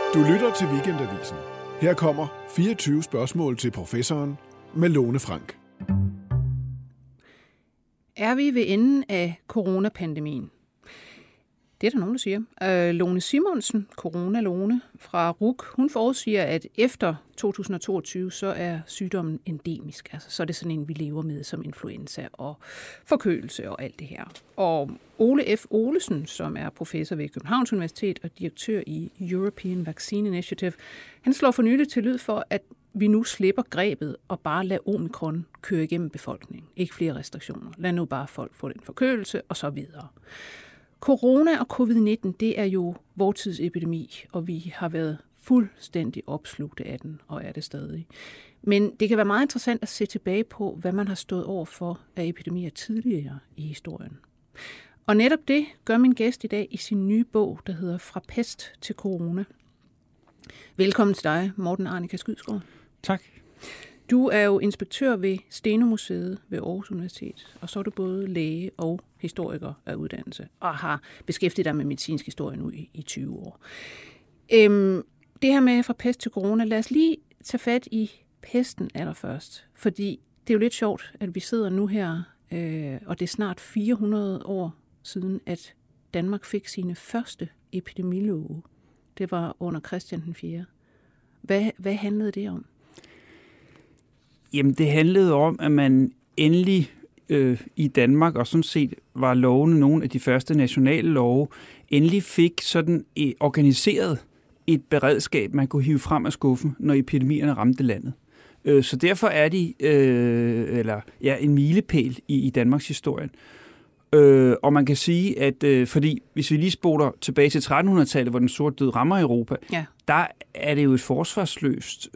Du lytter til Weekendavisen. Her kommer 24 spørgsmål til professoren med Lone Frank. Er vi ved enden af coronapandemien? Det er der nogen, der siger. Lone Simonsen, Corona-Lone fra RUC, hun forudsiger, at efter 2022, så er sygdommen endemisk. Altså, så er det sådan en, vi lever med som influenza og forkølelse og alt det her. Og Ole F. Olesen, som er professor ved Københavns Universitet og direktør i European Vaccine Initiative, han slår for nylig til lyd for, at vi nu slipper grebet og bare lader omikron køre igennem befolkningen. Ikke flere restriktioner. Lad nu bare folk få den forkølelse og så videre. Corona og covid-19, det er jo vor tids epidemi, og vi har været fuldstændig opslugte af den, og er det stadig. Men det kan være meget interessant at se tilbage på, hvad man har stået over for af epidemier tidligere i historien. Og netop det gør min gæst i dag i sin nye bog, der hedder Fra pest til corona. Velkommen til dig, Morten Arnika Skydsgaard. Tak. Du er jo inspektør ved Steno-museet ved Aarhus Universitet, og så er du både læge og historiker af uddannelse, og har beskæftiget dig med medicinsk historie nu i 20 år. Det her med fra pest til corona, lad os lige tage fat i pesten allerførst, fordi det er jo lidt sjovt, at vi sidder nu her, og det er snart 400 år siden, at Danmark fik sine første epidemilove. Det var under Christian den 4. Hvad handlede det om? Jamen, det handlede om, at man endelig i Danmark, og sådan set var lovene nogle af de første nationale love, endelig fik sådan organiseret et beredskab, man kunne hive frem af skuffen, når epidemierne ramte landet. Så derfor er de en milepæl i Danmarks historie. Og man kan sige, at fordi hvis vi lige spoler tilbage til 1300-tallet, hvor den sorte død rammer Europa, ja, der er det jo et forsvarsløst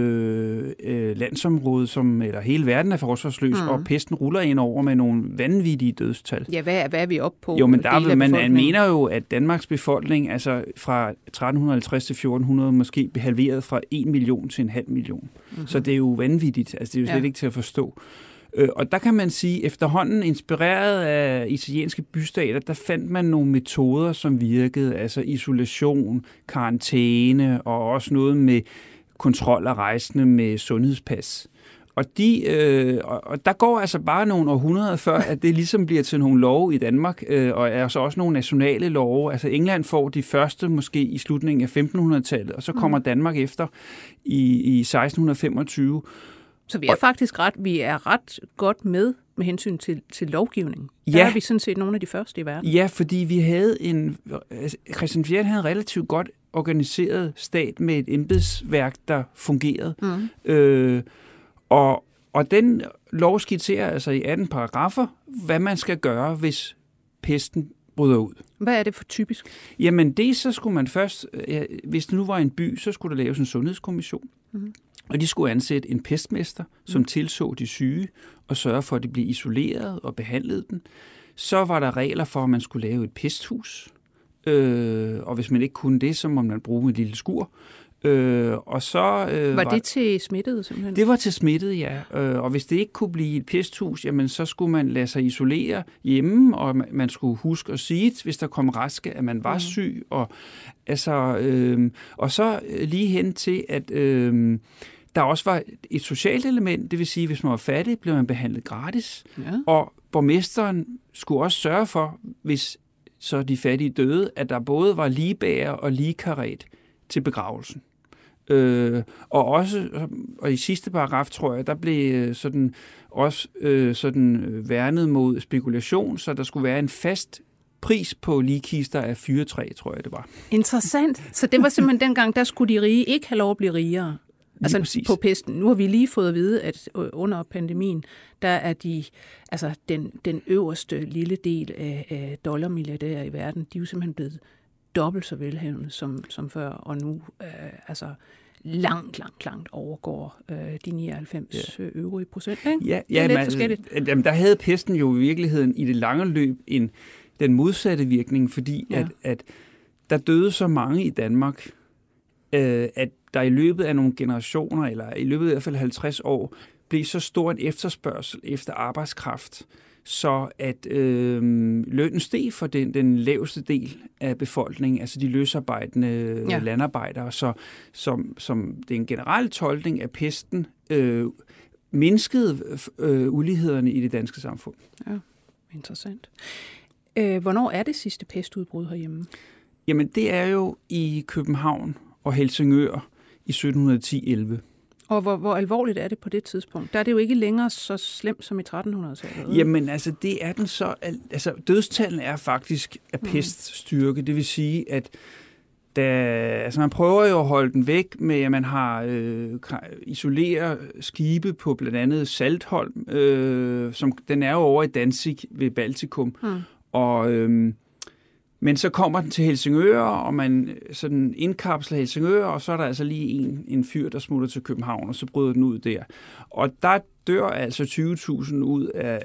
landsområde, eller hele verden er forsvarsløs, og pesten ruller ind over med nogle vanvittige dødstal. Ja, hvad er vi oppe på? Jo, men man mener jo, at Danmarks befolkning, altså fra 1350 til 1400, måske blev halveret fra 1 million til 0,5 million. Mm-hmm. Så det er jo vanvittigt. Altså, det er jo slet ikke til at forstå. Og der kan man sige, efterhånden inspireret af italienske bystater, der fandt man nogle metoder, som virkede, altså isolation, karantæne og også noget med kontrol af rejsende med sundhedspas. Og der går altså bare nogle århundreder før, at det ligesom bliver til nogle love i Danmark, og er så også nogle nationale love. Altså England får de første måske i slutningen af 1500-tallet, og så kommer Danmark efter i 1625. Så vi er ret godt med hensyn til lovgivning. Der er vi sådan set nogle af de første i verden. Ja, fordi vi havde Christian 4. havde en relativt godt organiseret stat med et embedsværk, der fungerede. Og den lov skitserer altså i 18 paragraffer, hvad man skal gøre, hvis pesten bryder ud. Hvad er det for typisk? Jamen så skulle man først, hvis det nu var en by, så skulle der laves en sundhedskommission. Mm-hmm. Og de skulle ansætte en pestmester, som tilså de syge og sørge for, at de blev isoleret og behandlede den. Så var der regler for, at man skulle lave et pesthus. Og hvis man ikke kunne det, så må man bruge et lille skur. Og så var det til smittede simpelthen? Det var til smittede, ja. Og hvis det ikke kunne blive et pesthus, jamen så skulle man lade sig isolere hjemme, og man skulle huske at sige, hvis der kom raske, at man var syg. Og så lige hen til, at der også var et socialt element, det vil sige, hvis man var fattig, blev man behandlet gratis. Ja. Og borgmesteren skulle også sørge for, hvis så de fattige døde, at der både var ligbærer og ligekaret til begravelsen. Og i sidste paragraf, tror jeg, der blev værnet mod spekulation, så der skulle være en fast pris på ligkister af fyrretræ, tror jeg det var. Interessant. Så det var simpelthen dengang, der skulle de rige ikke have lov at blive rigere. Altså på pesten. Nu har vi lige fået at vide, at under pandemien, der er den øverste lille del af dollarmilliardærer i verden, de er jo simpelthen blevet dobbelt så velhavende som før, og nu langt overgår de 99 øvrige procent. Ikke? Ja, det er lidt forskelligt. Jamen, der havde pesten jo i virkeligheden i det lange løb den modsatte virkning, fordi at der døde så mange i Danmark, at der i løbet af nogle generationer, eller i løbet af i hvert fald 50 år, blev så stor en efterspørgsel efter arbejdskraft, så at lønnen steg for den laveste del af befolkningen, altså de løsarbejdende landarbejdere. Så som det er en generel tolkning af pesten, mindskede ulighederne i det danske samfund. Ja, interessant. Hvornår er det sidste pestudbrud herhjemme? Jamen, det er jo i København og Helsingør i 1710-11. Og hvor alvorligt er det på det tidspunkt? Der er det jo ikke længere så slemt som i 1300-tallet. Jamen, altså, det er den så... Altså, dødstallene er faktisk af peststyrke. Det vil sige, at man prøver jo at holde den væk med, at man har isoleret skibe på blandt andet Saltholm, som den er jo over i Danzig ved Baltikum. Og... Men så kommer den til Helsingør, og man sådan indkapsler Helsingør, og så er der altså lige en fyr, der smutter til København, og så bryder den ud der. Og der dør altså 20.000 ud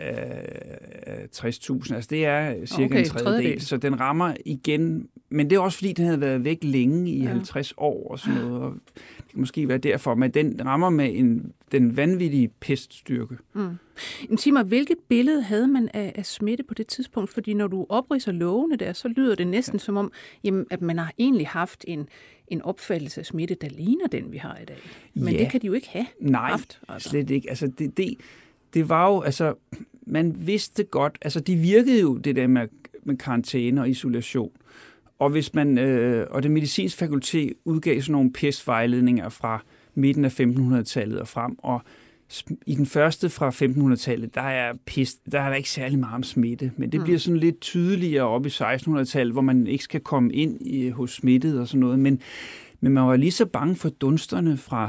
af 60.000. Altså det er cirka en tredjedel, så den rammer igen. Men det er også fordi, den havde været væk længe i 50 år og sådan noget. Og det kan måske være derfor, men den rammer med den vanvittige peststyrke. Sig mig, hvilket billede havde man af smitte på det tidspunkt? Fordi når du opridser lovene der, så lyder det næsten som om, jamen, at man har egentlig haft en opfattelse af smitte, der ligner den, vi har i dag. Men det kan de jo ikke have haft. Altså. Slet ikke. Altså, det var jo, altså, man vidste godt, altså, de virkede jo det der med karantæne og isolation. Og hvis man, og det medicinske fakultet udgav sådan nogle pestvejledninger fra midten af 1500-tallet og frem, og i den første fra 1500-tallet, der er der ikke særlig meget om smitte, men det bliver sådan lidt tydeligere op i 1600-tallet, hvor man ikke skal komme ind hos smittet og sådan noget, men man var lige så bange for dunsterne fra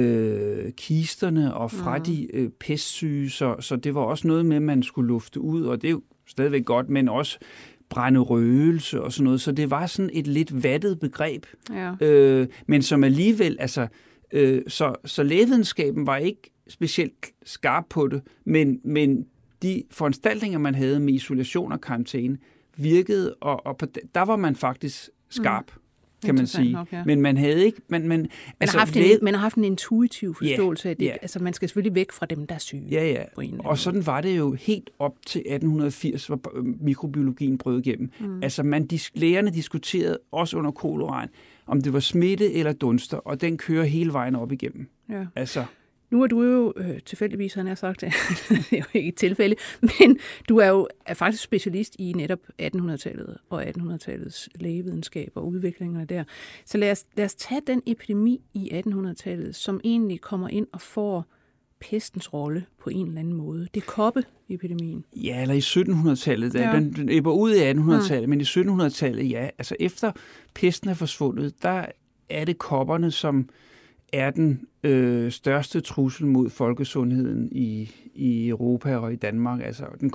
kisterne og fra de pestsyge, så det var også noget med, at man skulle lufte ud, og det er jo stadigvæk godt, men også brænde røgelse og sådan noget, så det var sådan et lidt vattet begreb, men som alligevel, altså, så lægevidenskaben var ikke specielt skarp på det, men de foranstaltninger, man havde med isolation og karantæne, virkede, og der var man faktisk skarp, kan man sige. Nok, ja. Men man havde ikke... Man har haft en intuitiv forståelse af det. Altså, man skal selvfølgelig væk fra dem, der er syge. Ja. Og sådan var det jo helt op til 1880, hvor mikrobiologien brød igennem. Altså, lægerne diskuterede også under koleraen, om det var smitte eller dunster, og den kører hele vejen op igennem. Ja. Altså... Nu er du jo tilfældigvis, han har sagt, det er jo ikke et tilfælde, men du er jo faktisk specialist i netop 1800-tallet og 1800-tallets lægevidenskab og udviklingerne der. Så lad os tage den epidemi i 1800-tallet, som egentlig kommer ind og får pestens rolle på en eller anden måde. Det er koppeepidemien. Ja, eller i 1700-tallet. Den æbber ud i 1800-tallet, men i 1700-tallet, ja. Altså efter pesten er forsvundet, der er det kopperne, som er den største trussel mod folkesundheden i Europa og i Danmark. Altså, den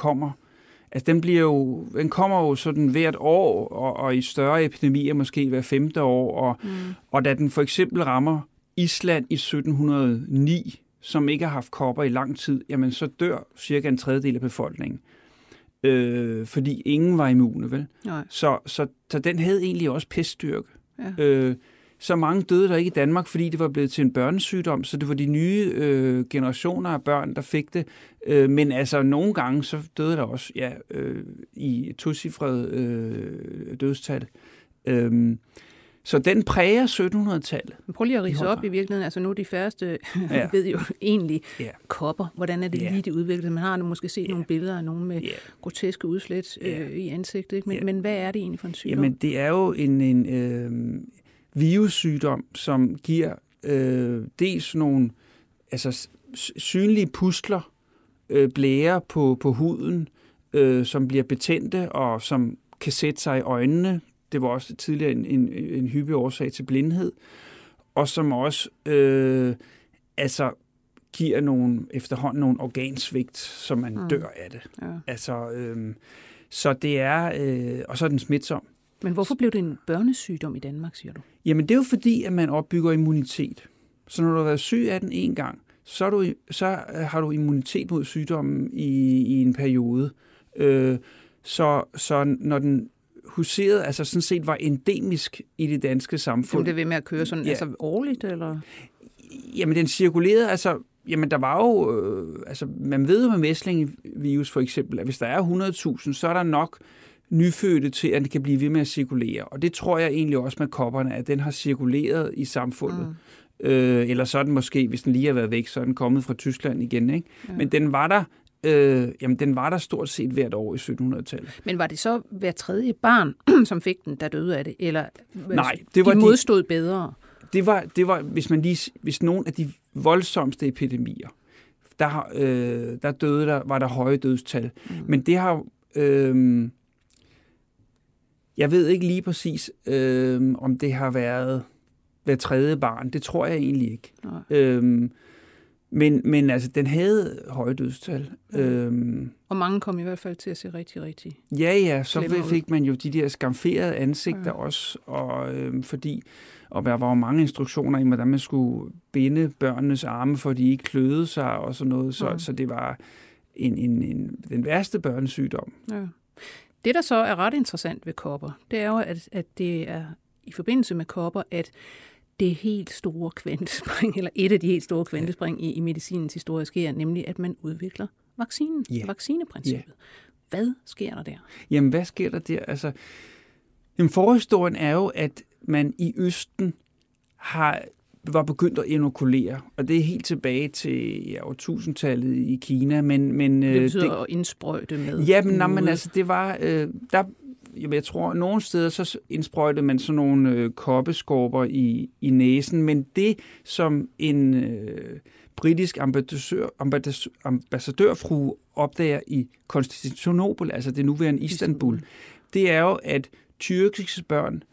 kommer jo sådan hvert år, og i større epidemier måske hver 5. år. Og da den for eksempel rammer Island i 1709, som ikke har haft kopper i lang tid, jamen så dør cirka en tredjedel af befolkningen. Fordi ingen var immune, vel? Så den havde egentlig også peststyrke. Ja. Så mange døde der ikke i Danmark, fordi det var blevet til en børnesygdom, så det var de nye generationer af børn, der fik det. Men altså, nogle gange, så døde der også i tocifrede dødstal. Så den præger 1700-tallet. Prøv lige at ridse op i virkeligheden. Altså nu de færreste ved jo egentlig kopper. Hvordan er det lige, det udviklet? Man har nu måske set nogle billeder af nogen med groteske udslæt i ansigtet. Ikke? Men hvad er det egentlig for en sygdom? Jamen, det er jo en virussygdom, som giver dels nogle synlige pustler, blærer på huden, som bliver betændte og som kan sætte sig i øjnene. Det var også tidligere en hyppig årsag til blindhed, og som også giver efterhånden nogle organsvigt, som man dør af det. Ja. Altså, så det er, og så er den smitsom. Men hvorfor blev det en børnesygdom i Danmark, siger du? Jamen, det er jo fordi, at man opbygger immunitet. Så når du har været syg af den en gang, så har du immunitet mod sygdommen i en periode. Så når den huserede, altså sådan set var endemisk i det danske samfund. Jamen, det ved med at køre sådan årligt, eller? Jamen, den cirkulerede, altså Jamen, der var jo... man ved jo med mæslingevirus for eksempel, at hvis der er 100.000, så er der nok nyfødte til, at det kan blive ved med at cirkulere. Og det tror jeg egentlig også med kopperne, at den har cirkuleret i samfundet. Eller så er den måske, hvis den lige har været væk, så er den kommet fra Tyskland igen. Ikke? Ja. Men den var der... den var der stort set hvert år i 1700-tallet. Men var det så hver tredje barn, som fik den, der døde af det? Eller nej, det var de modstod bedre? Det var hvis nogle af de voldsomste epidemier, der døde var der høje dødstal. Men det har jeg ved ikke lige præcis, om det har været hver tredje barn. Det tror jeg egentlig ikke. Men altså, den havde høje dødstal. Og mange kom i hvert fald til at se rigtig, rigtig... Ja, så fik man jo de der skamferede ansigter også, og der var jo mange instruktioner i, hvordan man skulle binde børnenes arme, for de ikke kløede sig og sådan noget. Så det var den værste børnesygdom. Ja. Det, der så er ret interessant ved kopper, det er jo, at det er i forbindelse med kopper, at det helt store kvantespring, eller et af de helt store kvantespring i medicinens historie sker, nemlig at man udvikler vaccinen, vaccineprincippet. Hvad sker der der? Jamen, hvad sker der der? Altså, forhistorien er jo, at man i Østen var begyndt at inokulere, og det er helt tilbage til årtusindtallet i Kina. Men det betyder at indsprøjte med? Ja, men altså, det var... jeg tror, nogle steder så indsprøjtede man sådan nogle koppeskorper i næsen, men det, som en britisk ambassadørfrue opdager i Konstantinopel, altså det nuværende Istanbul, det er jo, at tyrkiske børn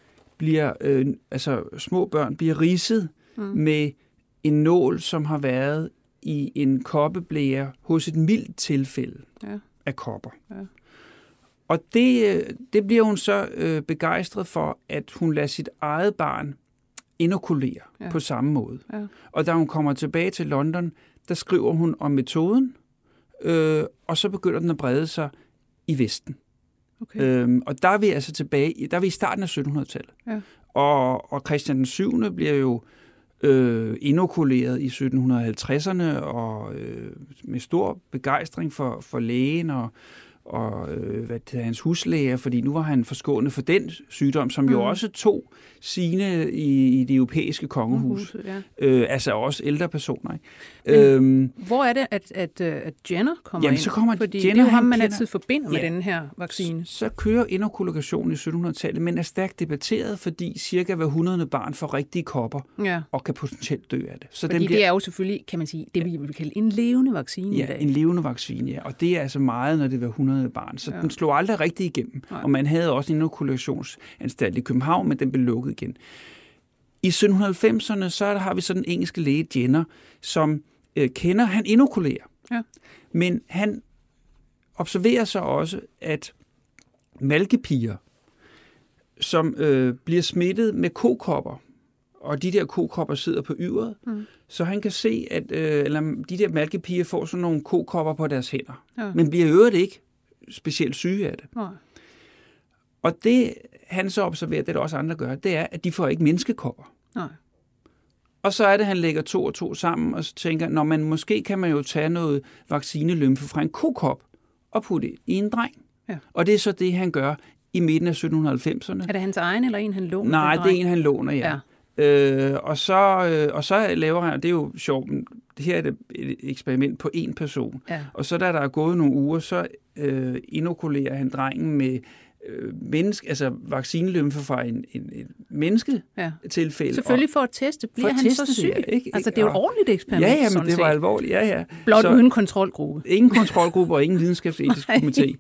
små børn bliver ridset med en nål, som har været i en koppeblære hos et mildt tilfælde af kopper. Ja. Og det bliver hun så begejstret for, at hun lader sit eget barn inokulere på samme måde. Ja. Og da hun kommer tilbage til London, der skriver hun om metoden, og så begynder den at brede sig i Vesten. Okay. Og der er vi altså tilbage, der er vi i starten af 1700-tallet. Ja. Og Christian den 7. bliver jo inokuleret i 1750'erne, og med stor begejstring for lægen og hans huslæger, fordi nu var han forskånet for den sygdom, som jo også tog sine i det europæiske kongehus. Altså også ældre personer. Men hvor er det, at Jenner kommer ind? Så kommer fordi Jenner, det er jo ham, man altid forbinder med den her vaccine. Så kører inokulation i 1700-tallet, men er stærkt debatteret, fordi cirka hver 100. barn får rigtige kopper og kan potentielt dø af det. Så fordi det er jo selvfølgelig, kan man sige, det vi vil kalde en levende vaccine i dag. Ja, en levende vaccine, og det er altså meget, når det var 100 barn. Så den slog aldrig rigtig igennem. Nej. Og man havde også en inokulationsanstalt i København, men den blev lukket igen. I 1790'erne, så har vi så den engelske læge Jenner, som han inokulerer. Ja. Men han observerer så også, at malkepiger, som bliver smittet med kokopper, og de der kokopper sidder på yveret, så han kan se, at de der malkepiger får sådan nogle kokopper på deres hænder, men bliver i øvrigt ikke specielt syge af det. Nej. Og det, han så observerer, det der også andre gør, det er, at de får ikke menneskekopper. Nej. Og så er det, han lægger 2 og 2 sammen, og så tænker, måske kan man jo tage noget vaccinelymfe fra en kokop og putte det i en dreng. Ja. Og det er så det, han gør i midten af 1790'erne. Er det hans egen, eller en, han låner? Nej, det er en, han låner, ja. Og så laver han, og det er jo sjovt, det her er et eksperiment på 1 person. Ja. Og så da der er gået nogle uger, så inokulerer han drengen med vaccinelymfe fra en mennesketilfælde. Selvfølgelig for at teste, bliver han så syg? Ikke? Altså, det er jo et ordentligt eksperiment. Ja, men det var alvorligt. Ja. Blot uden kontrolgruppe. Ingen kontrolgruppe og ingen videnskabsetisk komité.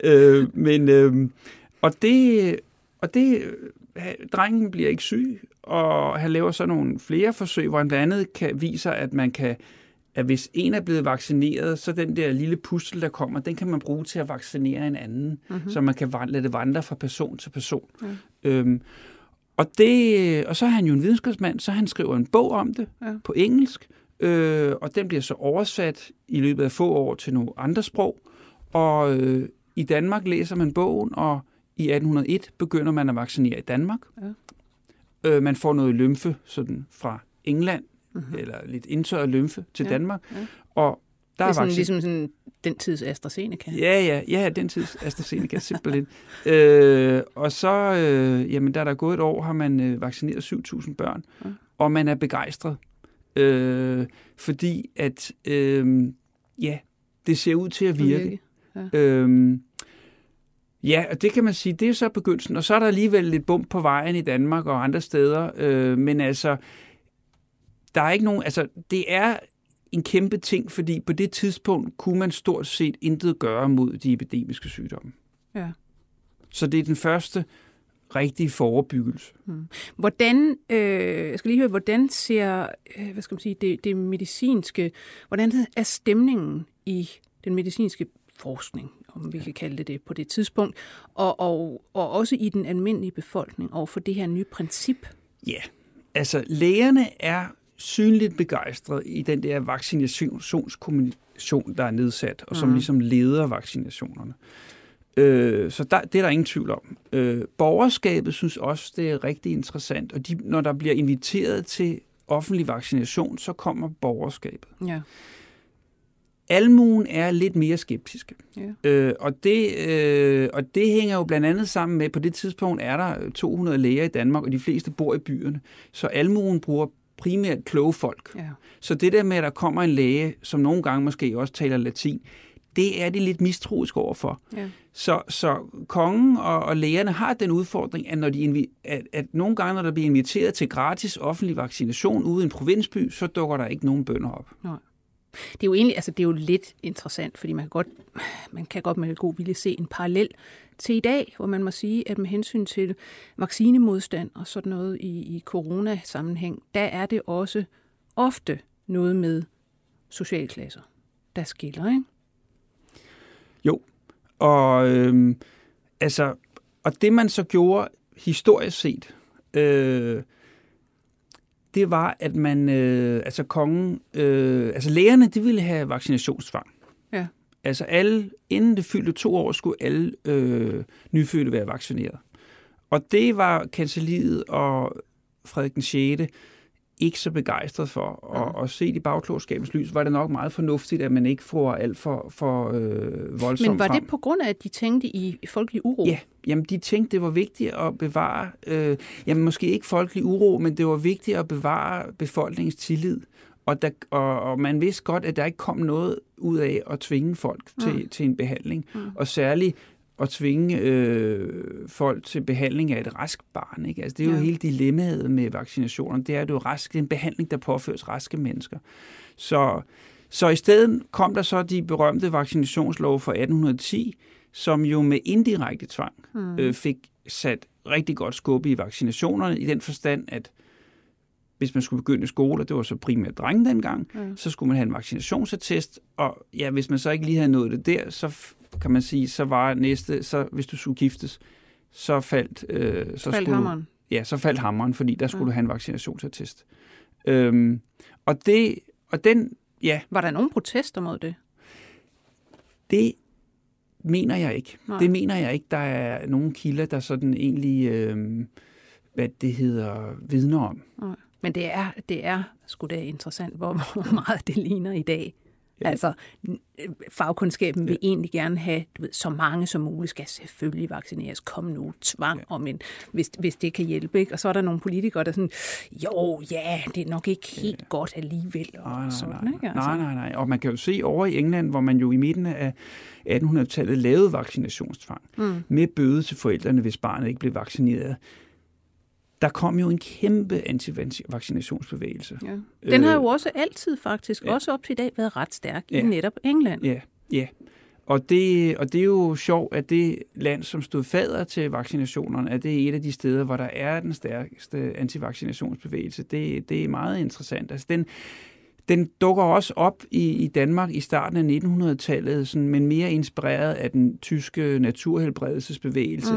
Drengen bliver ikke syg, og han laver så nogle flere forsøg, hvor han blandt andet viser, at hvis en er blevet vaccineret, så den der lille pustel, der kommer, den kan man bruge til at vaccinere en anden, så man kan lade det vandre fra person til person. Og så er han jo en videnskabsmand, så han skriver en bog om det på engelsk, og den bliver så oversat i løbet af få år til nogle andre sprog, og i Danmark læser man bogen, og i 1801 begynder man at vaccinere i Danmark. Ja. Man får noget lymfe sådan fra England, eller lidt indtørret lymfe til Danmark. Ja. Og der det er ligesom sådan den tids AstraZeneca. Ja, den tids AstraZeneca, simpelthen. Og så, jamen, da der er gået et år, har man vaccineret 7.000 børn, og man er begejstret. Fordi at, det ser ud til at virke. Ja. Og det kan man sige, det er så begyndelsen. Og så er der alligevel lidt bump på vejen i Danmark og andre steder. Men altså, der er ikke nogen, altså, det er en kæmpe ting, fordi på det tidspunkt kunne man stort set intet gøre mod de epidemiske sygdomme. Ja. Så det er den første rigtige forebyggelse. Hvordan, jeg skal lige høre, hvordan ser, det medicinske, hvordan er stemningen i den medicinske forskning, om vi kan kalde det på det tidspunkt, og også i den almindelige befolkning over for det her nye princip? Ja, altså lægerne er synligt begejstret i den der vaccinationskommission, der er nedsat, og som ligesom leder vaccinationerne. Så det er der ingen tvivl om. Borgerskabet synes også, det er rigtig interessant, og når der bliver inviteret til offentlig vaccination, så kommer borgerskabet. Ja. Almuen er lidt mere skeptiske. Ja. Og det hænger jo blandt andet sammen med, på det tidspunkt er der 200 læger i Danmark, og de fleste bor i byerne. Så almuen bruger primært kloge folk. Ja. Så det der med, at der kommer en læge, som nogle gange måske også taler latin, det er de lidt mistroiske overfor. Ja. Så kongen og lægerne har den udfordring, at, at nogle gange, når der bliver inviteret til gratis offentlig vaccination ude i en provinsby, så dukker der ikke nogen bønner op. Nej. Det er jo egentlig, det er jo lidt interessant, fordi man kan godt med god vilje se en parallel til i dag, hvor man må sige, at med hensyn til vaccinemodstand og sådan noget i coronasammenhæng, der er det også ofte noget med socialklasser, der skiller, ikke? Jo, og og det man så gjorde historisk set, det var, at man, kongen, lægerne, de ville have vaccinationstvang. Ja. Altså inden det fyldte 2 år, skulle alle nyfødte være vaccineret. Og det var kancelliet og Frederik den 6. ikke så begejstret for. Og set i bagklogskabens lys, var det nok meget fornuftigt, at man ikke får alt for voldsomt. Men var det på grund af, at de tænkte i folkelig uro? Ja, jamen de tænkte, det var vigtigt at bevare, måske ikke folkelig uro, men det var vigtigt at bevare befolkningens tillid. Og man vidste godt, at der ikke kom noget ud af at tvinge folk til en behandling. Og særligt at tvinge folk til behandling af et rask barn. Ikke? Altså, det er jo hele dilemmaet med vaccinationer. Det er jo en behandling, der påføres raske mennesker. Så i stedet kom der så de berømte vaccinationslove fra 1810, som jo med indirekte tvang fik sat rigtig godt skub i vaccinationerne, i den forstand, at hvis man skulle begynde i skole, det var så primært drenge dengang, så skulle man have en vaccinationsattest, og ja, hvis man så ikke lige havde nået det der, så kan man sige, så var næste, så hvis du skulle giftes, så faldt hammeren. Ja, så faldt hammeren, fordi der skulle du have en vaccinationsattest. Var der nogen protester mod det? Det mener jeg ikke. Nej. Det mener jeg ikke, der er nogen kilder, der sådan egentlig, vidner om. Nej. Men det er sgu da interessant, hvor meget det ligner i dag. Ja. Altså, fagkundskaben vil egentlig gerne have, så mange som muligt skal selvfølgelig vaccineres. Kom nu, tvang om hvis det kan hjælpe. Ikke? Og så er der nogle politikere, der sådan, det er nok ikke helt godt alligevel. Nej. Og man kan jo se over i England, hvor man jo i midten af 1800-tallet lavede vaccinationstvang med bøde til forældrene, hvis barnet ikke blev vaccineret. Der kom jo en kæmpe antivaccinationsbevægelse. Ja. Den har jo også altid faktisk, også op til i dag, været ret stærk i netop England. Ja. Og det er jo sjovt, at det land, som stod fader til vaccinationerne, at det er et af de steder, hvor der er den stærkeste antivaccinationsbevægelse. Det er meget interessant. Altså den dukker også op i Danmark i starten af 1900-tallet, sådan, men mere inspireret af den tyske naturhelbredelsesbevægelse.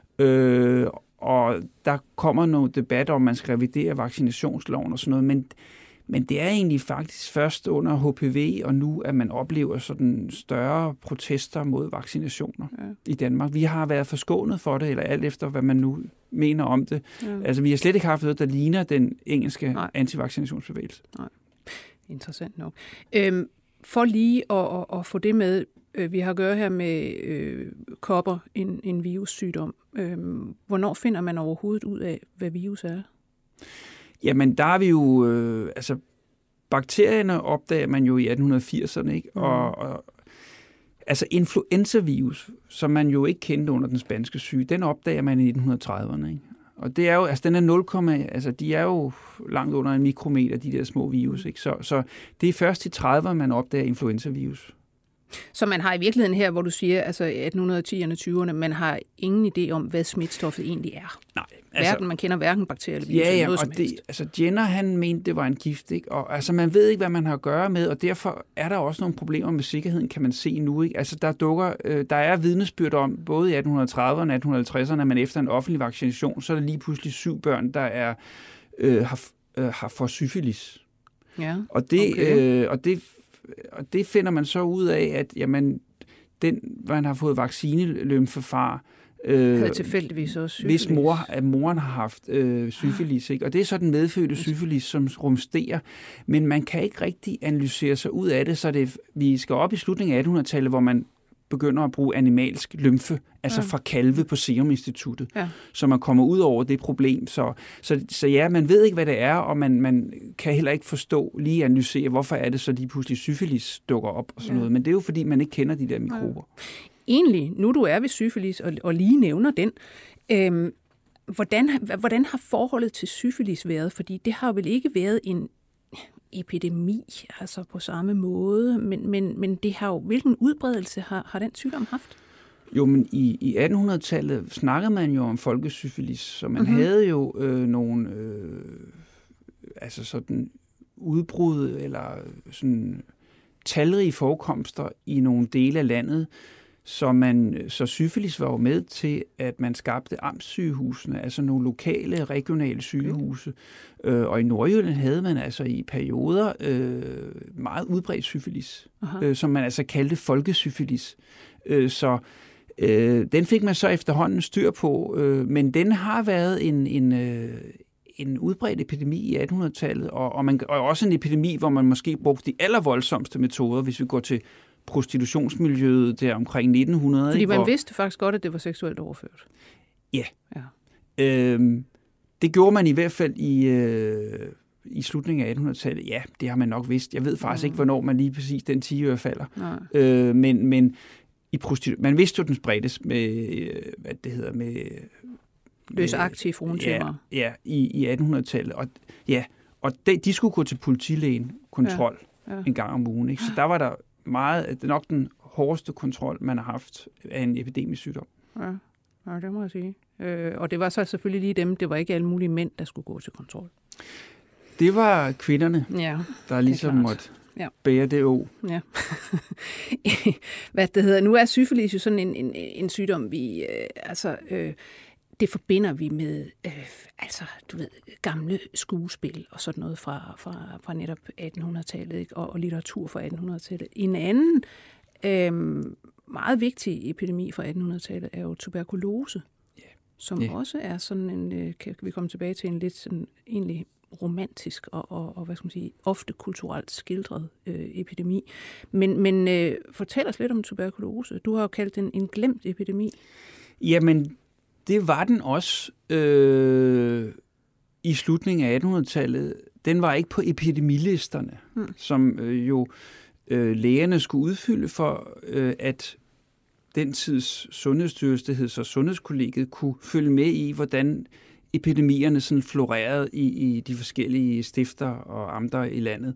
Og der kommer noget debat om, man skal revidere vaccinationsloven og sådan noget, men det er egentlig faktisk først under HPV og nu, at man oplever sådan større protester mod vaccinationer i Danmark. Vi har været forskånet for det, eller alt efter, hvad man nu mener om det. Ja. Altså, vi har slet ikke haft noget, der ligner den engelske antivaccinationsbevægelse. Nej. Interessant nok. For lige at få det med, vi har at gøre her med kopper, en virussygdom. Hvornår finder man overhovedet ud af, hvad virus er? Jamen, der er vi jo... bakterierne opdager man jo i 1880'erne, ikke? Og altså influenzavirus, som man jo ikke kendte under den spanske syge, den opdager man i 1930'erne, ikke? Og det er jo, altså den er de er jo langt under en mikrometer, de der små virus, ikke? Så det er først i 30'erne, man opdager influenzavirus. Så man har i virkeligheden her, hvor du siger, altså 1810'erne, 20'erne, man har ingen idé om, hvad smitstoffet egentlig er. Nej. Altså, man kender hverken bakterier eller virus eller noget som helst. Jenner, han mente, det var en gift, ikke? Og altså, man ved ikke, hvad man har at gøre med, og derfor er der også nogle problemer med sikkerheden, kan man se nu, ikke? Altså, der er vidnesbyrd om, både i 1830'erne og 1850'erne, men efter en offentlig vaccination, så er der lige pludselig 7 børn, der har fået syfilis. Ja, og det finder man så ud af, at jamen, man har fået vaccinelymfefar, havde tilfældigvis også syfilis. Hvis moren har haft syfilis, ikke? Og det er så den medfødte syfilis, som rumsterer. Men man kan ikke rigtig analysere sig ud af det, så vi skal op i slutningen af 1800-tallet, hvor man begynder at bruge animalsk lymfe, altså fra kalve på Serum Instituttet, så man kommer ud over det problem. Så ja, man ved ikke, hvad det er, og man kan heller ikke forstå, lige analysere, hvorfor er det så lige pludselig syfilis dukker op og sådan noget. Men det er jo, fordi man ikke kender de der mikrober. Egentlig, nu du er ved syfilis og lige nævner den, hvordan har forholdet til syfilis været? Fordi det har vel ikke været en epidemi, altså på samme måde, men det har jo, hvilken udbredelse har den sygdom haft? Jo, men i 1800-tallet snakkede man jo om folkesyfilis, så man havde jo nogle altså sådan udbrud eller sådan talrige forekomster i nogle dele af landet, så syfilis var jo med til, at man skabte amtssygehusene, altså nogle lokale, regionale sygehuse. Og i Nordjylland havde man altså i perioder meget udbredt syfilis, som man altså kaldte folkesyfilis. Den fik man så efterhånden styr på, men den har været en udbredt epidemi i 1800-tallet, og også en epidemi, hvor man måske brugte de allervoldsomste metoder, hvis vi går til prostitutionsmiljøet der omkring 1900. Fordi man vidste faktisk godt, at det var seksuelt overført. Ja. Det gjorde man i hvert fald i slutningen af 1800-tallet. Ja, det har man nok vidst. Jeg ved faktisk ikke, hvornår man lige præcis den 10 falder. Men man vidste jo, den spredtes med, med løsaktive fruentæmmer. Ja, i 1800-tallet. Og de skulle gå til politilægen kontrol en gang om ugen. Ikke? Så der var der nok den hårdeste kontrol, man har haft af en epidemisk sygdom. Ja, det må jeg sige. Og det var så selvfølgelig lige dem, det var ikke alle mulige mænd, der skulle gå til kontrol. Det var kvinderne, der ligesom måtte bære det å. Ja. Nu er syfilis jo sådan en sygdom, vi det forbinder vi med gamle skuespil og sådan noget fra netop 1800-tallet, ikke? Og litteratur fra 1800-tallet. En anden meget vigtig epidemi fra 1800-tallet er jo tuberkulose, som også er sådan en, kan vi komme tilbage til, en lidt sådan egentlig romantisk og hvad skal man sige, ofte kulturelt skildret epidemi. Men fortæl os lidt om tuberkulose. Du har jo kaldt den en glemt epidemi. Jamen, det var den også i slutningen af 1800-tallet. Den var ikke på epidemilisterne, som lægerne skulle udfylde for, at den tids sundhedsstyrelse, det hed så Sundhedskollegiet, kunne følge med i, hvordan epidemierne sådan florerede i de forskellige stifter og amter i landet.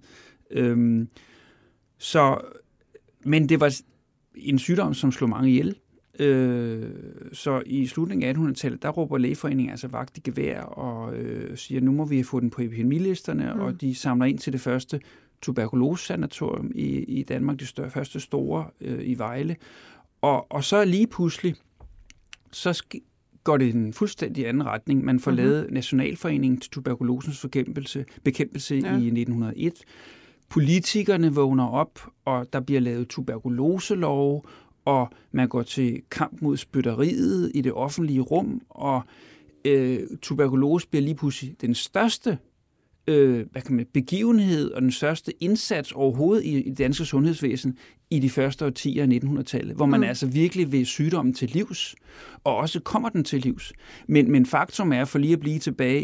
Men det var en sygdom, som slog mange ihjel. Så i slutningen af 1800-tallet, der råber lægeforeningen altså vagt i gevær og siger, nu må vi få den på epidemilisterne, og de samler ind til det første tuberkulose-sanatorium i Danmark, det første store i Vejle. Og så lige pludselig, så går det i en fuldstændig anden retning. Man får lavet Nationalforeningen til tuberkulosens bekæmpelse i 1901. Politikerne vågner op, og der bliver lavet tuberkuloselov, og man går til kamp mod spytteriet i det offentlige rum, og tuberkulose bliver lige pludselig den største begivenhed og den største indsats overhovedet i det danske sundhedsvæsen i de første årtier af 1900-tallet, hvor man altså virkelig vil sygdommen til livs, og også kommer den til livs. Men faktum er, for lige at blive tilbage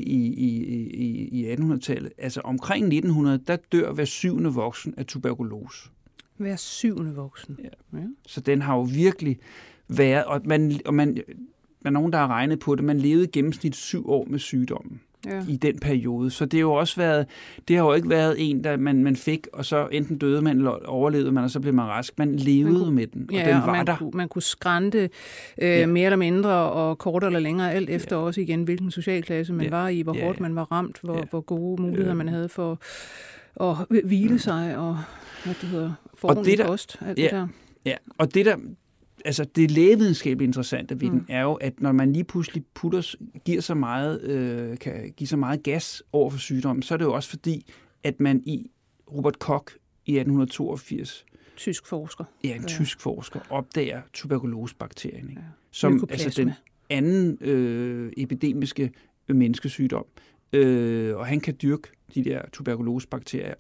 i 1800-tallet, altså omkring 1900, der dør hver 7. voksen af tuberkulose. Hver 7. voksen? Ja. Så den har jo virkelig været, og man der er nogen, der har regnet på det, man levede i gennemsnit 7 år med sygdommen. Ja. I den periode. Så det har jo også været, det har jo ikke været en, der man fik, og så enten døde man, eller overlevede man, og så blev man rask. Man levede med den, og den var og der. Man kunne skrænte mere eller mindre, og kortere eller længere, alt efter også igen, hvilken socialklasse man var i, hvor hårdt man var ramt, hvor gode muligheder man havde for at hvile sig, og hvad det hedder, forordentlig kost, alt det der. Ja, og det der, altså det lægevidenskabeligt interessante ved den er jo, at når man lige pludselig giver så meget, kan give så meget gas over for sygdommen, så er det jo også fordi, at man i Robert Koch i 1882, tysk forsker, tysk forsker, opdager tuberkulosebakterien, ikke? Som altså den anden epidemiske menneskesygdom, og han kan dyrke de der tuberkulosebakterier,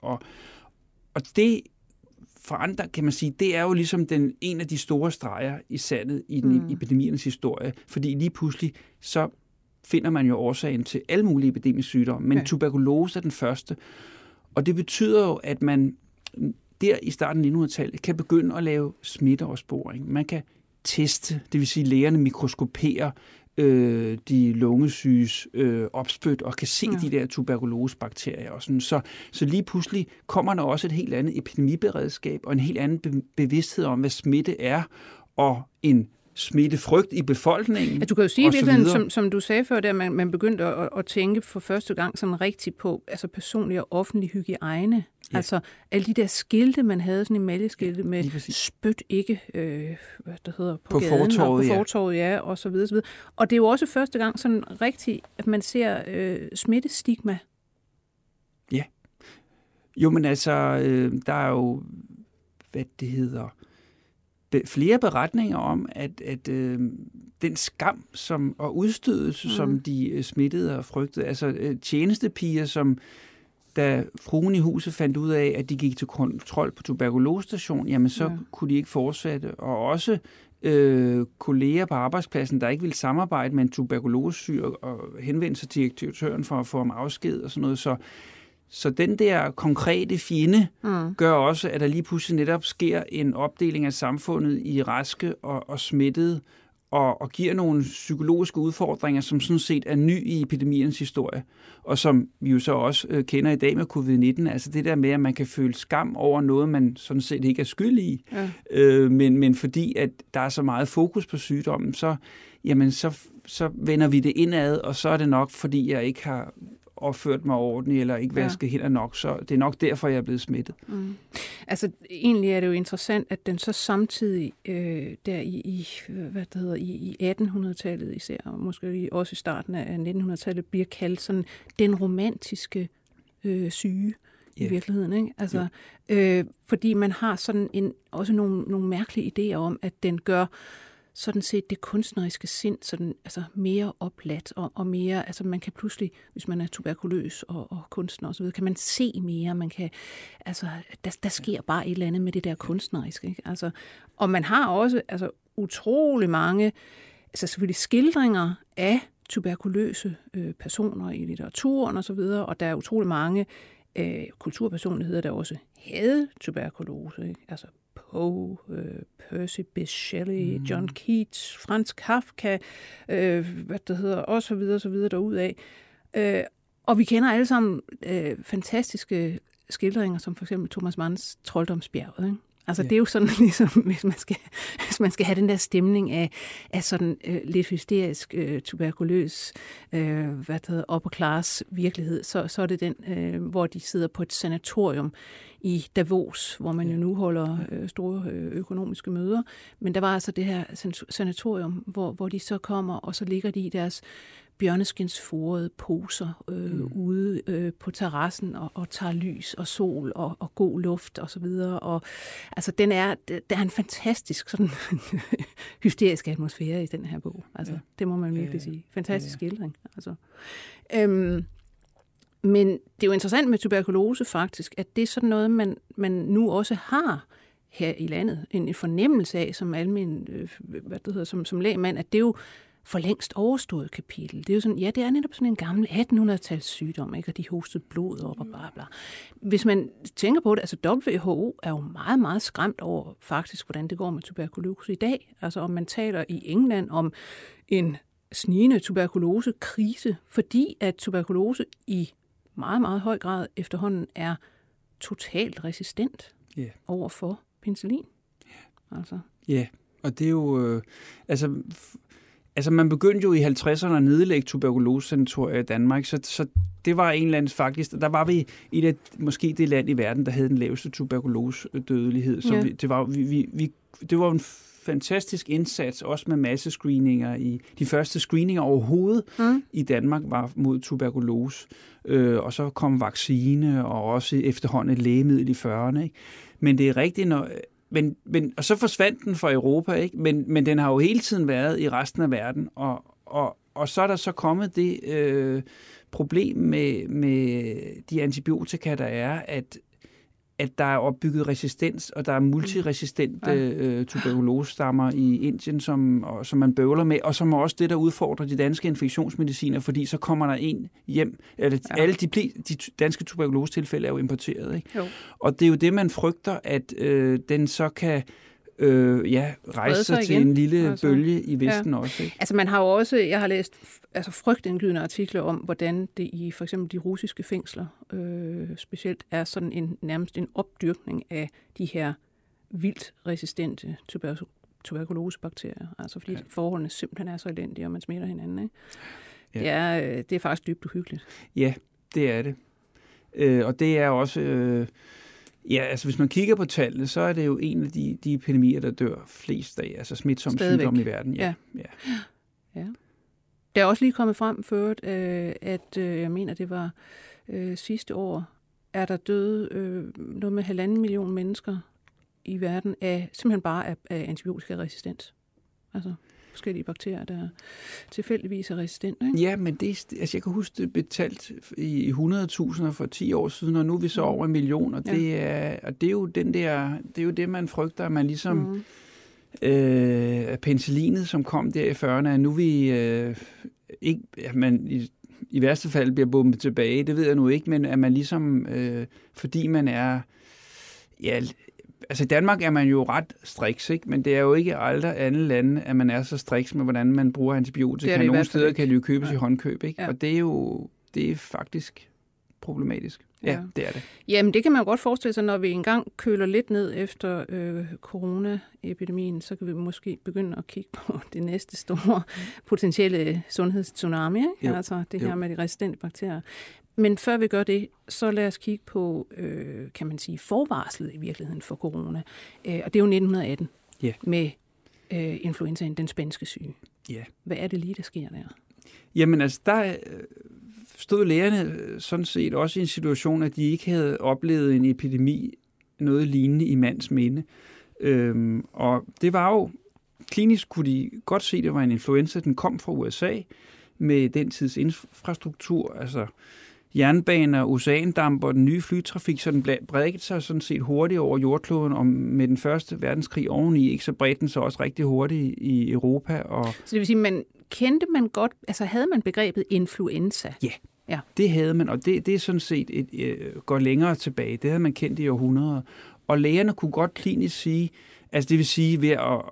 og det for andre, kan man sige, det er jo ligesom en af de store streger i sandet i epidemiernes historie, fordi lige pludselig så finder man jo årsagen til alle mulige epidemiske sygdomme, men tuberkulose er den første. Og det betyder jo, at man der i starten af 1900-tallet kan begynde at lave smitteopsporing. Man kan teste, det vil sige lægerne mikroskoperer de lungesyges opspyt og kan se de der tuberkulosebakterier og sådan. Så lige pludselig kommer der også et helt andet epidemiberedskab og en helt anden bevidsthed om, hvad smitte er, og en smittefrygt i befolkningen. Ja, du kan jo sige virkelig, som du sagde før, at man begyndte at tænke for første gang sådan rigtigt på altså personlig og offentlig hygiejne. Ja. Altså alle de der skilte, man havde, sådan en maljeskilte med spyt ikke, hvad det hedder, på gaden fortorvet, på fortorvet, og så videre, så videre. Og det er jo også første gang sådan rigtigt, at man ser smittestigma. Ja. Jo, men altså, der er jo, hvad det hedder, flere beretninger om, at den skam og udstødelse, som de smittede og frygtede, altså tjenestepiger, som da fruen i huset fandt ud af, at de gik til kontrol på tuberkulosestation, jamen så kunne de ikke fortsætte. Og også kolleger på arbejdspladsen, der ikke ville samarbejde med en tuberkulosesyg og henvende sig til direktøren for at få ham afsked og sådan noget. Så den der konkrete fjende gør også, at der lige pludselig netop sker en opdeling af samfundet i raske og smittede, og giver nogle psykologiske udfordringer, som sådan set er ny i epidemiens historie, og som vi jo så også kender i dag med covid-19. Altså det der med, at man kan føle skam over noget, man sådan set ikke er skyld i, men fordi at der er så meget fokus på sygdommen, så vender vi det indad, og så er det nok, fordi jeg ikke har opført mig ordentligt, eller ikke vasket hænder nok, så det er nok derfor, jeg er blevet smittet. Altså, egentlig er det jo interessant, at den så samtidig der i 1800-tallet især, og måske også i starten af 1900-tallet, bliver kaldt sådan den romantiske syge i virkeligheden, ikke? Altså, fordi man har sådan også nogle mærkelige idéer om, at den gør sådan set det kunstneriske sind sådan, altså mere opladt og mere, altså man kan pludselig, hvis man er tuberkuløs og kunstner og så videre, kan man se mere, man kan, altså der sker bare et eller andet med det der kunstneriske, ikke? Altså, og man har også altså utrolig mange, altså selvfølgelig skildringer af tuberkuløse personer i litteraturen og så videre, og der er utrolig mange kulturpersonligheder, der også havde tuberkulose, ikke? Altså Poe, Percy Bysshe Shelley, John Keats, Franz Kafka, og så videre derudaf. Og vi kender alle sammen fantastiske skildringer, som for eksempel Thomas Manns Trolddomsbjerget, ikke? Altså det er jo sådan ligesom, hvis man skal have den der stemning af sådan lidt hysterisk, tuberkuløs, upper class virkelighed, så er det den, hvor de sidder på et sanatorium i Davos, hvor man jo nu holder store økonomiske møder. Men der var altså det her sanatorium, hvor de så kommer, og så ligger de i deres bjørneskinsforede poser ude på terrassen og tager lys og sol og god luft og så videre. Og altså der er en fantastisk sådan hysterisk atmosfære i den her bog. Altså det må man virkelig sige. Fantastisk skildring. Altså. Men det er jo interessant med tuberkulose faktisk, at det er sådan noget, man nu også har her i landet. En fornemmelse af som almen, som lægmand, at det er jo for længst overstået kapitel. Det er jo sådan, det er netop sådan en gammel 1800-tals sygdom, ikke? Og de hostede blod op og bla bla. Hvis man tænker på det, altså WHO er jo meget, meget skræmt over faktisk, hvordan det går med tuberkulose i dag. Altså om man taler i England om en snigende tuberkulosekrise, fordi at tuberkulose i meget, meget høj grad efterhånden er totalt resistent over for penicillin. Altså. Ja, og det er jo... Altså, man begyndte jo i 50'erne at nedlægge tuberkulosecentorier i Danmark, så det var en eller anden faktisk... Der var vi måske det land i verden, der havde den laveste tuberkulosedødelighed. Så det var en fantastisk indsats, også med massescreeninger. De første screeninger overhovedet i Danmark var mod tuberkulose. Og så kom vaccine og også efterhånden et lægemiddel i 40'erne. Ikke? Men det er rigtigt, og så forsvandt den fra Europa, ikke? Men den har jo hele tiden været i resten af verden. Og så er der så kommet det problem med de antibiotika, der er, at der er opbygget resistens, og der er multiresistente tuberkulosestammer i Indien, som man bøvler med, og som er også det, der udfordrer de danske infektionsmediciner, fordi så kommer der en hjem. Alle de danske tuberkulosetilfælde er jo importeret. Ikke? Jo. Og det er jo det, man frygter, at den så kan rejse sig til en lille bølge i Vesten også. Ikke? Altså man har jo også, jeg har læst frygtindgydende artikler om, hvordan det i for eksempel de russiske fængsler specielt er sådan nærmest en opdyrkning af de her vildt resistente tuberkulosebakterier. Altså fordi forholdene simpelthen er så elendige, og man smitter hinanden. Ikke? Ja. Det er faktisk dybt uhyggeligt. Ja, det er det. Og det er også... altså hvis man kigger på tallene, så er det jo en af de epidemier, der dør flest af, altså smitsomme sygdomme i verden. Ja. Der er også lige kommet frem før, at jeg mener, det var sidste år, er der døde noget med 1,5 million mennesker i verden simpelthen bare af antibiotikaresistens. Altså forskellige bakterier, der tilfældigvis er resistente. Ikke? Ja, men jeg kan huske, det blev talt i 100.000 for 10 år siden, og nu er vi så over 1 million, og det er jo det er jo det, man frygter, at man ligesom penicillinet, som kom der i 40'erne, at nu vi ikke, at man i værste fald bliver bombet tilbage, det ved jeg nu ikke, men at man ligesom, fordi man er, altså i Danmark er man jo ret striks, ikke? Men det er jo ikke aldrig andre lande, at man er så striks med, hvordan man bruger antibiotika. Nogle steder kan det jo købes i håndkøb, ikke? Ja. Og det er faktisk problematisk. Ja, det er det. Jamen, det kan man jo godt forestille sig, når vi engang køler lidt ned efter coronaepidemien, så kan vi måske begynde at kigge på det næste store potentielle sundhedstsunami, ikke? Jo. Altså det her med de resistente bakterier. Men før vi gør det, så lad os kigge på, kan man sige, forvarslet i virkeligheden for corona. Og det er jo 1918 med influenzaen, den spanske syge. Yeah. Hvad er det lige, der sker der? Jamen altså, der stod lægerne sådan set også i en situation, at de ikke havde oplevet en epidemi, noget lignende i mands minde. Og det var jo, klinisk kunne de godt se, at det var en influenza, den kom fra USA med den tids infrastruktur, altså jernbaner, oceandamper, den nye flytrafik, så den bredte sig sådan set hurtigt over jordkloden, og med den første verdenskrig oveni, ikke, så bredte den sig også rigtig hurtigt i Europa. Og så det vil sige, havde man begrebet influenza? Ja, det havde man, og det er sådan set går længere tilbage. Det havde man kendt i århundreder. Og lægerne kunne godt klinisk sige, altså det vil sige ved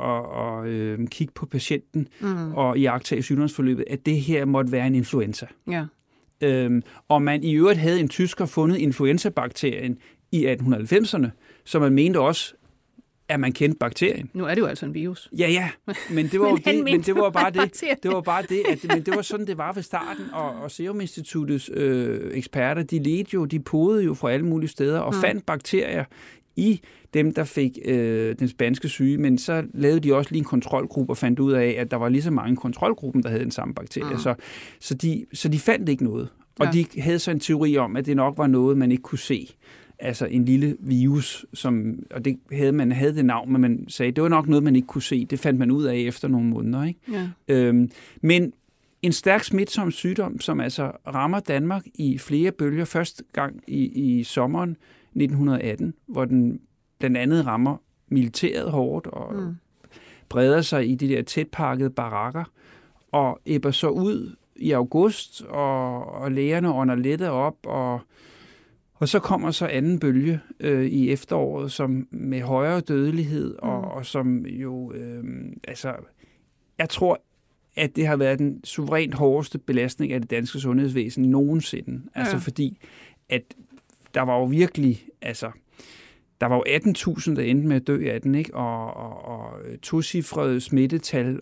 at kigge på patienten og iagttage sygdomsforløbet, at det her måtte være en influenza. Ja. Og man i øvrigt havde en tysker fundet influenza-bakterien i 1890'erne, så man mente også, at man kendte bakterien. Nu er det jo altså en virus. Ja, men det var jo det var bare det. Det var bare det, men det var sådan, det var ved starten, og Serum Instituttets eksperter, de podede jo fra alle mulige steder og fandt bakterier i dem, der fik den spanske syge, men så lavede de også lige en kontrolgruppe og fandt ud af, at der var lige så mange i kontrolgruppen, der havde den samme bakterie. Så de fandt ikke noget. Og de havde så en teori om, at det nok var noget, man ikke kunne se. Altså en lille virus, og man havde det navn, men man sagde, det var nok noget, man ikke kunne se. Det fandt man ud af efter nogle måneder. Ikke? Ja. Men en stærk smitsom sygdom, som altså rammer Danmark i flere bølger. Første gang i sommeren 1918, hvor den blandt andet rammer militæret hårdt og breder sig i de der tætpakkede barakker, og ebber så ud i august, og lægerne ånder lettet op, og så kommer så anden bølge i efteråret, som med højere dødelighed, og som jo, jeg tror, at det har været den suverænt hårdeste belastning af det danske sundhedsvæsen nogensinde. Altså fordi, at der var jo virkelig, der var jo 18.000, der endte med at dø af den, ikke? Og tocifrede smittetal,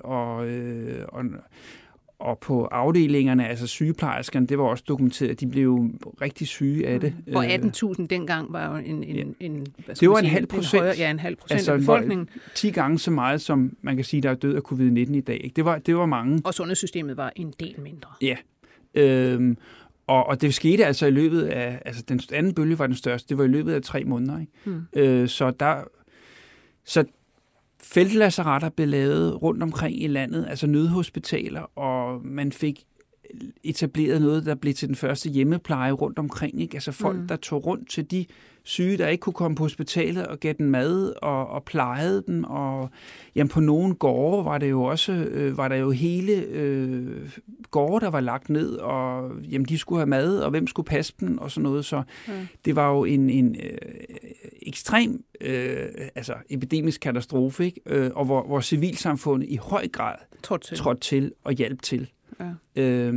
og på afdelingerne, altså sygeplejerskerne, det var også dokumenteret, at de blev rigtig syge af det. Og 18.000 dengang var jo en det var 0,5%. Ja, 0,5% af befolkningen. 10 gange så meget, som man kan sige, der er død af covid-19 i dag. Ikke? Det var mange. Og sundhedssystemet var en del mindre. Ja. Og det skete altså i løbet af, altså den anden bølge var den største, det var i løbet af 3 måneder. Ikke? Så feltlazaretter blev lavet rundt omkring i landet, altså nødhospitaler, og man fik etableret noget, der blev til den første hjemmepleje rundt omkring. Ikke? Altså folk, der tog rundt til de syge, der ikke kunne komme på hospitalet og gav den mad og plejede den. Og jamen, på nogle gårde var det jo også var der jo hele gårde, der var lagt ned, og jamen, de skulle have mad, og hvem skulle passe dem og sådan noget. Så det var jo en ekstrem epidemisk katastrofe, ikke? Og hvor civilsamfundet i høj grad trådte til og hjalp til. Ja.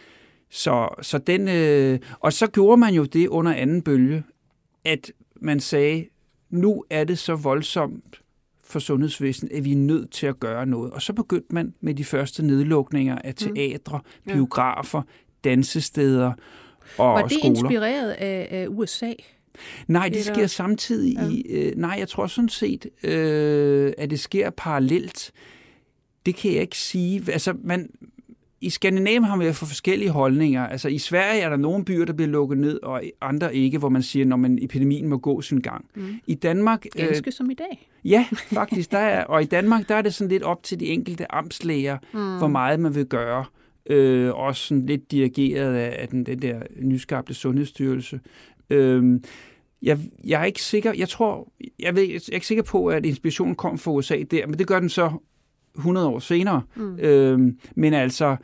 Så den og så gjorde man jo det under anden bølge, at man sagde, nu er det så voldsomt for sundhedsvæsenet, at vi er nødt til at gøre noget. Og så begyndte man med de første nedlukninger af teatre, biografer, dansesteder og skoler. Var det inspireret af USA? Nej, det sker samtidig nej, jeg tror sådan set, at det sker parallelt. Det kan jeg ikke sige. Altså, i Skandinavien har man været for forskellige holdninger. Altså i Sverige er der nogle byer, der bliver lukket ned, og andre ikke, hvor man siger, når epidemien må gå sin gang. I Danmark... Ganske som i dag. Ja, faktisk. Og i Danmark, der er det sådan lidt op til de enkelte amtslæger, hvor meget man vil gøre. Også sådan lidt dirigeret af den der nyskabte sundhedsstyrelse. Jeg er ikke sikker. Jeg er ikke sikker på, at inspirationen kom fra USA der, men det gør den så 100 år senere. Men altså,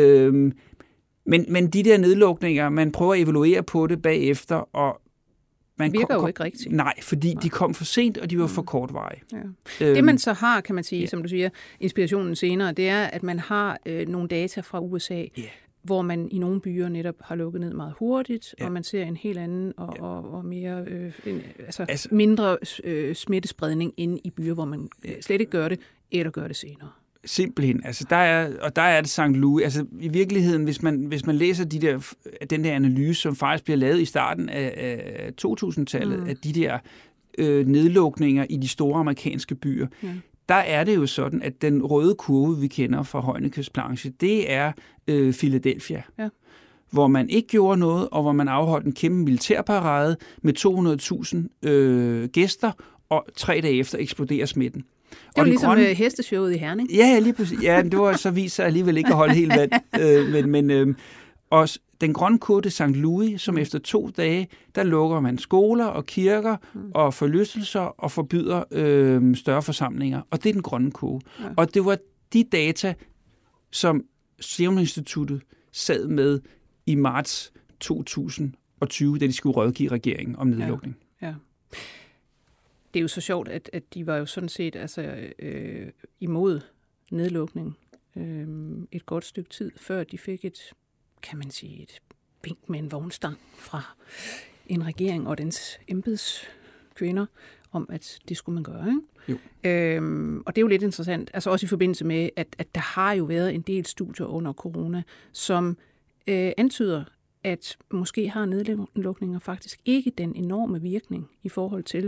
men de der nedlukninger, man prøver at evaluere på det bagefter, og man virker jo ikke rigtigt. Nej, fordi de kom for sent, og de var for kortvarige. Ja. Det man så har, kan man sige, som du siger, inspirationen senere, det er, at man har nogle data fra USA, hvor man i nogle byer netop har lukket ned meget hurtigt, og man ser en helt anden og mere mindre smittespredning inde i byer, hvor man slet ikke gør det, eller gør det senere. Simpelthen. Altså, der er det St. Louis. Altså, i virkeligheden, hvis man læser den der analyse, som faktisk bliver lavet i starten af 2000-tallet, af de der nedlukninger i de store amerikanske byer, der er det jo sådan, at den røde kurve, vi kender fra Heunicke's planche, det er Philadelphia. Ja. Hvor man ikke gjorde noget, og hvor man afholdt en kæmpe militærparade med 200.000 gæster, og 3 dage efter eksploderer smitten. Det var ligesom hesteshowet i Herning. Ja, lige præcis. Ja, det var så vist sig alligevel ikke at holde helt vand. Men og den grønne kurve til St. Louis, som efter 2 dage, der lukker man skoler og kirker og forlystelser og forbyder større forsamlinger. Og det er den grønne kurve. Ja. Og det var de data, som Serum Instituttet sad med i marts 2020, da de skulle rådgive regeringen om nedlukning. Ja. Det er jo så sjovt, at de var jo sådan set imod nedlukning et godt stykke tid, før de fik et bink med en vognstang fra en regering og dens embedskvinder om, at det skulle man gøre. Ikke? Jo. Og det er jo lidt interessant, altså også i forbindelse med, at der har jo været en del studier under corona, som antyder, at måske har nedlukninger faktisk ikke den enorme virkning i forhold til,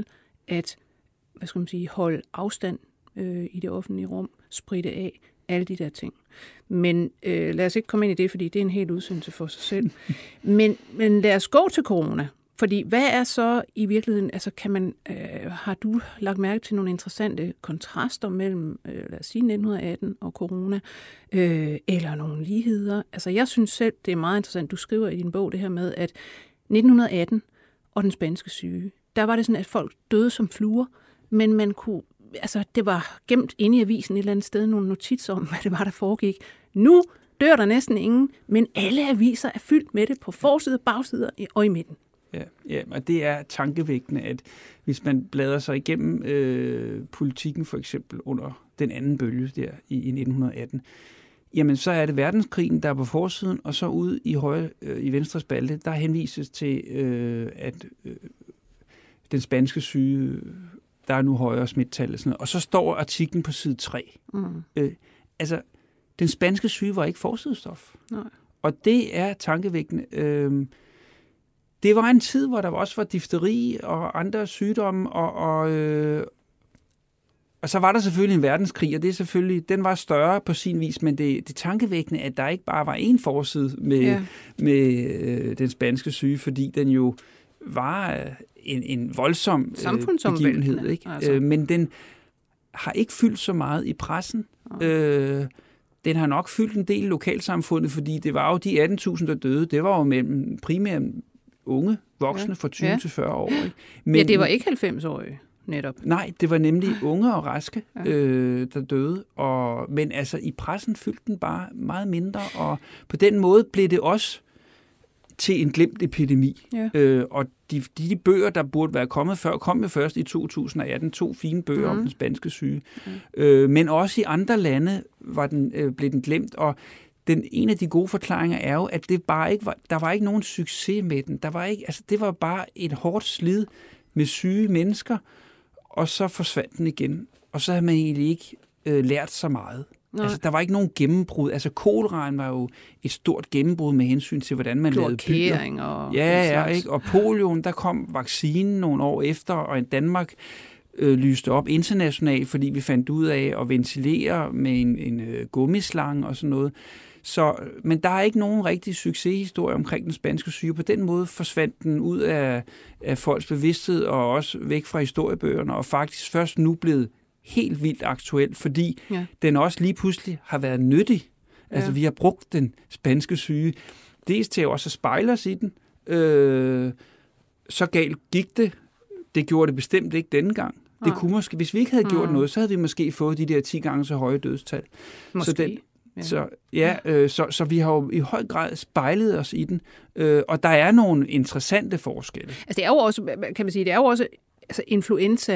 at holde afstand i det offentlige rum, spritte af, alle de der ting. Men lad os ikke komme ind i det, fordi det er en helt udsendelse for sig selv. Men lad os gå til corona. Fordi hvad er så i virkeligheden, altså har du lagt mærke til nogle interessante kontraster mellem, lad os sige, 1918 og corona, eller nogle ligheder? Altså jeg synes selv, det er meget interessant, du skriver i din bog det her med, at 1918 og den spanske syge, der var det sådan, at folk døde som fluer, men man kunne, altså det var gemt inde i avisen et eller andet sted, nogle notitser om, hvad det var, der foregik. Nu dør der næsten ingen, men alle aviser er fyldt med det på forside, bagside og i midten. Ja, og det er tankevækkende, at hvis man bladrer sig igennem politikken for eksempel under den anden bølge der i 1918, jamen så er det verdenskrigen, der er på forsiden, og så ude i venstre spalte, der henvises til, at den spanske syge, der er nu højere smittetal, og så står artiklen på side 3. Altså, den spanske syge var ikke forsidestof. Nej. Og det er tankevækkende. Det var en tid, hvor der også var difteri og andre sygdomme, og så var der selvfølgelig en verdenskrig, og det er selvfølgelig, den var større på sin vis, men det er tankevækkende, at der ikke bare var én forside med den spanske syge, fordi den jo var en voldsom begivenhed, ikke? Altså. Men den har ikke fyldt så meget i pressen. Den har nok fyldt en del i lokalsamfundet, fordi det var jo de 18.000, der døde, det var jo mellem primært unge voksne fra 20 til 40 år. Ikke? Men, det var ikke 90-årige netop. Nej, det var nemlig unge og raske, der døde. Men altså i pressen fyldte den bare meget mindre, og på den måde blev det også til en glemt epidemi. Ja. Og de bøger, der burde være kommet før, kom jo først i 2018, 2 fine bøger om den spanske syge. Men også i andre lande blev den glemt, og en af de gode forklaringer er jo, at det bare ikke der var ikke nogen succes med den. Det var bare et hårdt slid med syge mennesker, og så forsvandt den igen. Og så havde man egentlig ikke lært så meget. Altså, der var ikke nogen gennembrud. Altså, koleraen var jo et stort gennembrud med hensyn til, hvordan man lavede byer. Og ikke? Og polioen, der kom vaccinen nogle år efter, og i Danmark lyste op internationalt, fordi vi fandt ud af at ventilere med en gummislange og sådan noget. Men der er ikke nogen rigtig succeshistorie omkring den spanske syge. På den måde forsvandt den ud af folks bevidsthed og også væk fra historiebøgerne, og faktisk først nu blevet helt vildt aktuelt, fordi den også lige pludselig har været nyttig. Altså, vi har brugt den spanske syge, dels til også at spejle os i den. Så galt gik det. Det gjorde det bestemt ikke denne gang. Det kunne måske, hvis vi ikke havde gjort noget, så havde vi måske fået de der 10 gange så høje dødstal. Måske. Så vi har jo i høj grad spejlet os i den, og der er nogle interessante forskelle. Altså det er jo også, kan man sige, det er jo også altså influenza,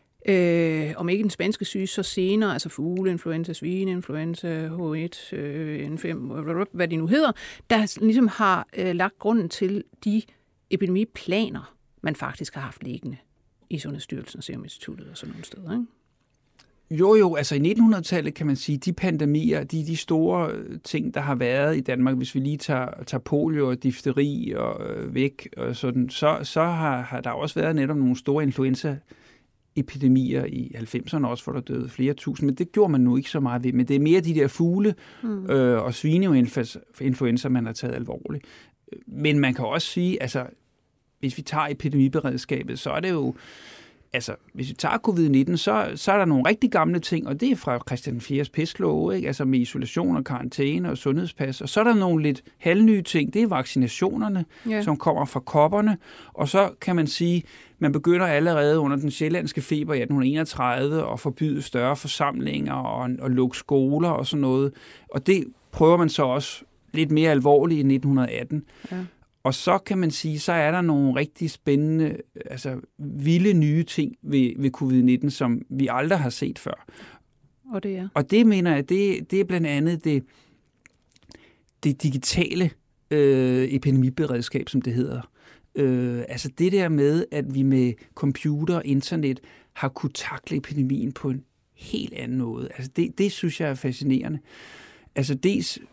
om ikke den spanske syge, så senere, altså fugleinfluenza, svineinfluenza, H1, N5, hvad de nu hedder, der ligesom har lagt grunden til de epidemiplaner, man faktisk har haft liggende i Sundhedsstyrelsen og Serum Instituttet og sådan nogle steder, ikke? Jo, altså i 1900-tallet kan man sige, de pandemier, de store ting, der har været i Danmark, hvis vi lige tager polio og difteri og væk, og sådan, så har der også været netop nogle store influenza-epidemier i 90'erne også, hvor der døde flere tusind, men det gjorde man nu ikke så meget ved. Men det er mere de der fugle og svineinfluenza, man har taget alvorligt. Men man kan også sige, altså hvis vi tager epidemiberedskabet, så er det jo, altså, hvis vi tager covid-19, så er der nogle rigtig gamle ting, og det er fra Christian IV's pestlov, ikke? Altså med isolation og karantæne og sundhedspas. Og så er der nogle lidt halvnye ting, det er vaccinationerne, som kommer fra kopperne. Og så kan man sige, man begynder allerede under den sjællandske feber i 1831 at forbyde større forsamlinger og lukke skoler og sådan noget. Og det prøver man så også lidt mere alvorligt i 1918. Ja. Og så kan man sige, så er der nogle rigtig spændende, altså vilde nye ting ved covid-19, som vi aldrig har set før. Og det mener jeg, det er blandt andet det digitale epidemiberedskab, som det hedder. Altså det der med, at vi med computer og internet har kunnet takle epidemien på en helt anden måde. Altså det synes jeg er fascinerende. Altså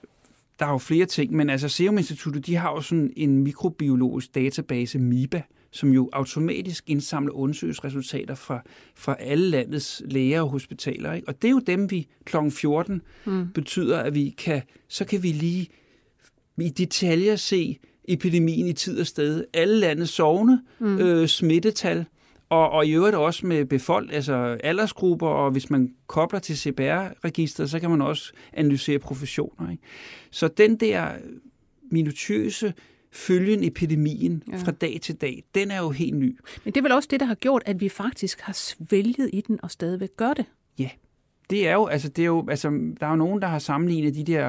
der er jo flere ting, men altså Serum Instituttet, de har jo sådan en mikrobiologisk database, MIBA, som jo automatisk indsamler undersøgelsesresultater fra alle landets læger og hospitaler. Ikke? Og det er jo dem, vi kl. 14 betyder, at så kan vi lige i detaljer se epidemien i tid og sted. Alle landets sogne, smittetal, og i øvrigt også med altså aldersgrupper, og hvis man kobler til CPR-registeret, så kan man også analysere professioner. Ikke? Så den der minutiøse følgen epidemien fra dag til dag, den er jo helt ny. Men det er vel også det, der har gjort, at vi faktisk har svælget i den og stadigvæk gør det? Ja, det er jo, der er jo nogen, der har sammenlignet de der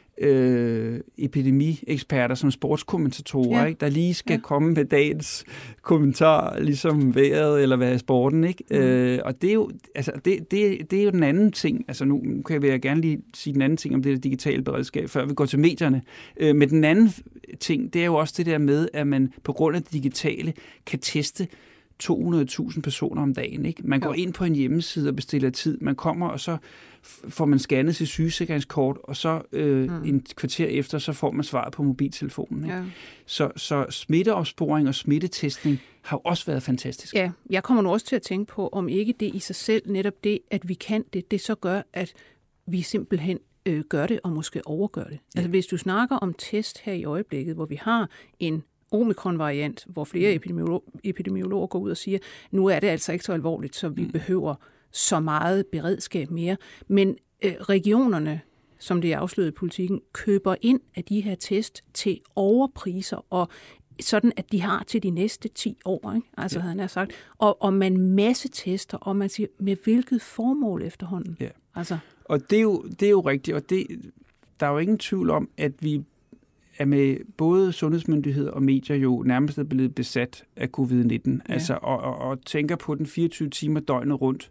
epidemieksperter som sportskommentatorer, ikke? Der lige skal komme med dagens kommentar, ligesom vejret eller hvad er sporten, ikke? Og det er jo, det er jo den anden ting. Altså nu kan jeg gerne lige sige den anden ting om det digitale beredskab, før vi går til medierne. Men den anden ting, det er jo også det der med, at man på grund af det digitale kan teste 200.000 personer om dagen. Ikke? Man går ind på en hjemmeside og bestiller tid. Man kommer, og så får man scannet sit sygesikringskort, og så en kvarter efter, så får man svaret på mobiltelefonen. Ikke? Ja. Så smitteopsporing og smittetestning har også været fantastisk. Ja, jeg kommer nu også til at tænke på, om ikke det i sig selv, netop det, at vi kan det så gør, at vi simpelthen gør det, og måske overgør det. Ja. Altså hvis du snakker om test her i øjeblikket, hvor vi har en omikron-variant, hvor flere epidemiologer går ud og siger, nu er det altså ikke så alvorligt, så vi behøver så meget beredskab mere. Men regionerne, som det er afsløret i politikken, køber ind af de her test til overpriser, og sådan, at de har til de næste 10 år, ikke? Altså havde han sagt. Og man massetester, og man siger, med hvilket formål efterhånden? Ja. Altså. Og det er jo rigtigt, og der er jo ingen tvivl om, at vi er med både sundhedsmyndigheder og medier jo nærmest er blevet besat af covid-19, altså, og tænker på den 24 timer døgnet rundt,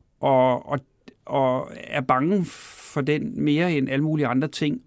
og er bange for den mere end alle mulige andre ting.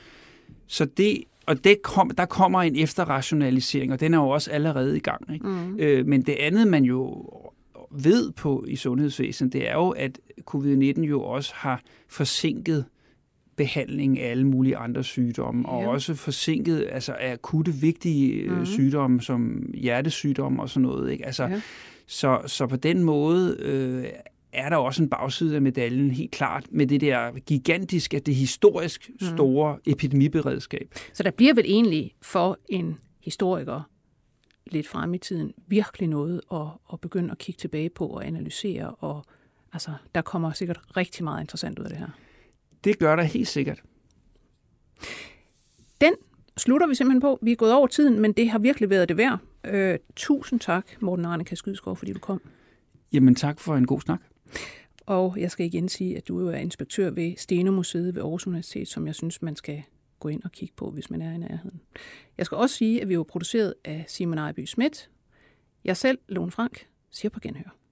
Der kommer en efterrationalisering, og den er jo også allerede i gang. Ikke? Men det andet, man jo ved på i sundhedsvæsenet, det er jo, at covid-19 jo også har forsinket behandling af alle mulige andre sygdomme, og også forsinket altså akutte, vigtige sygdomme, som hjertesygdomme og sådan noget. Ikke? Altså, så på den måde er der også en bagside af medaljen, helt klart, med det der gigantiske, det historisk store epidemiberedskab. Så der bliver vel egentlig for en historiker lidt frem i tiden virkelig noget at begynde at kigge tilbage på og analysere, og altså, der kommer sikkert rigtig meget interessant ud af det her. Det gør der helt sikkert. Den slutter vi simpelthen på. Vi er gået over tiden, men det har virkelig været det værd. Tusind tak, Morten Arne Skydsgaard, fordi du kom. Jamen tak for en god snak. Og jeg skal igen sige, at du er inspektør ved Steno-museet ved Aarhus Universitet, som jeg synes, man skal gå ind og kigge på, hvis man er i nærheden. Jeg skal også sige, at vi er produceret af Simon Ejby Schmidt. Jeg selv, Lone Frank, siger på genhør.